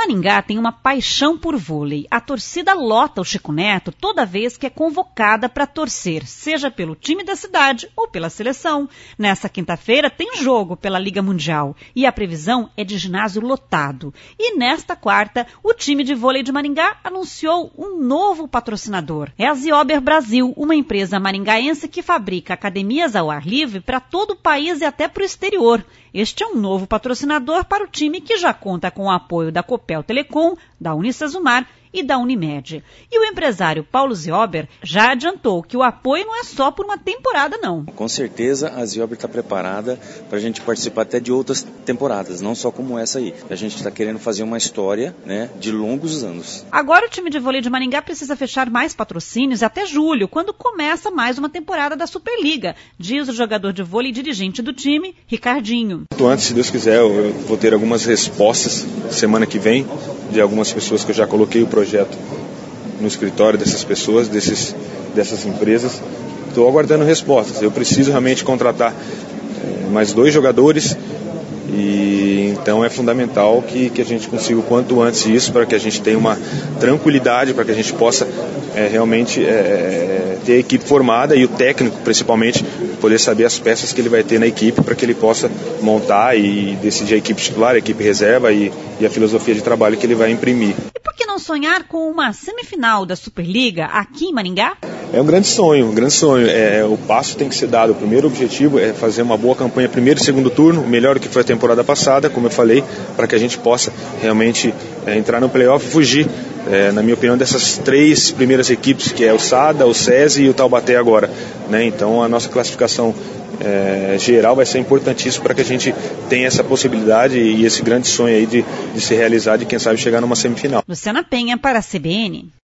Maringá tem uma paixão por vôlei. A torcida lota o Chico Neto toda vez que é convocada para torcer, seja pelo time da cidade ou pela seleção. Nessa quinta-feira tem jogo pela Liga Mundial e a previsão é de ginásio lotado. E nesta quarta, o time de vôlei de Maringá anunciou um novo patrocinador. É a Ziober Brasil, uma empresa maringaense que fabrica academias ao ar livre para todo o país e até para o exterior. Este é um novo patrocinador para o time que já conta com o apoio da Copel Telecom, da Unicesumar e da Unimed. E o empresário Paulo Ziober já adiantou que o apoio não é só por uma temporada, não. Com certeza a Ziober está preparada para a gente participar até de outras temporadas, não só como essa aí. A gente está querendo fazer uma história, de longos anos. Agora o time de vôlei de Maringá precisa fechar mais patrocínios até julho, quando começa mais uma temporada da Superliga, diz o jogador de vôlei e dirigente do time, Ricardinho. Antes, se Deus quiser, eu vou ter algumas respostas semana que vem de algumas pessoas que eu já coloquei o projeto no escritório dessas pessoas, dessas empresas. Estou aguardando respostas. Eu preciso realmente contratar mais 2 jogadores e então é fundamental que a gente consiga o quanto antes isso para que a gente tenha uma tranquilidade, para que a gente possa realmente ter a equipe formada e o técnico principalmente poder saber as peças que ele vai ter na equipe para que ele possa montar e decidir a equipe titular, a equipe reserva e a filosofia de trabalho que ele vai imprimir. E por que não sonhar com uma semifinal da Superliga aqui em Maringá? É um grande sonho, o passo tem que ser dado. O primeiro objetivo é fazer uma boa campanha primeiro e segundo turno, melhor do que foi a temporada passada, como eu falei, para que a gente possa realmente entrar no playoff e fugir, na minha opinião, dessas 3 primeiras equipes, que é o SADA, o SESI e o Taubaté agora. Então a nossa classificação geral vai ser importantíssimo para que a gente tenha essa possibilidade e esse grande sonho aí de se realizar, de quem sabe chegar numa semifinal. Luciana Penha para a CBN.